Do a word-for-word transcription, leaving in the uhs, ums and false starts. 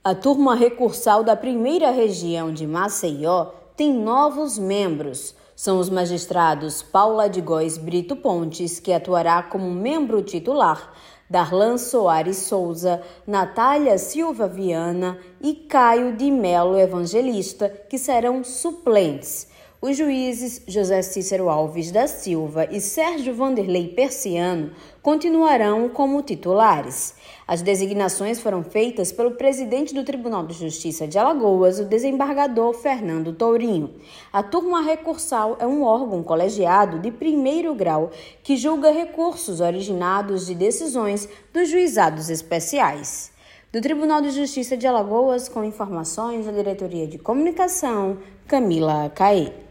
A turma recursal da primeira região de Maceió tem novos membros. São os magistrados Paula de Góes Brito Pontes, que atuará como membro titular, Darlan Soares Souza, Natália Silva Viana e Caio de Melo Evangelista, que serão suplentes. Os juízes José Cícero Alves da Silva e Sérgio Vanderlei Persiano continuarão como titulares. As designações foram feitas pelo presidente do Tribunal de Justiça de Alagoas, o desembargador Fernando Tourinho. A turma recursal é um órgão colegiado de primeiro grau que julga recursos originados de decisões dos juizados especiais. Do Tribunal de Justiça de Alagoas, com informações da Diretoria de Comunicação, Camila Caê.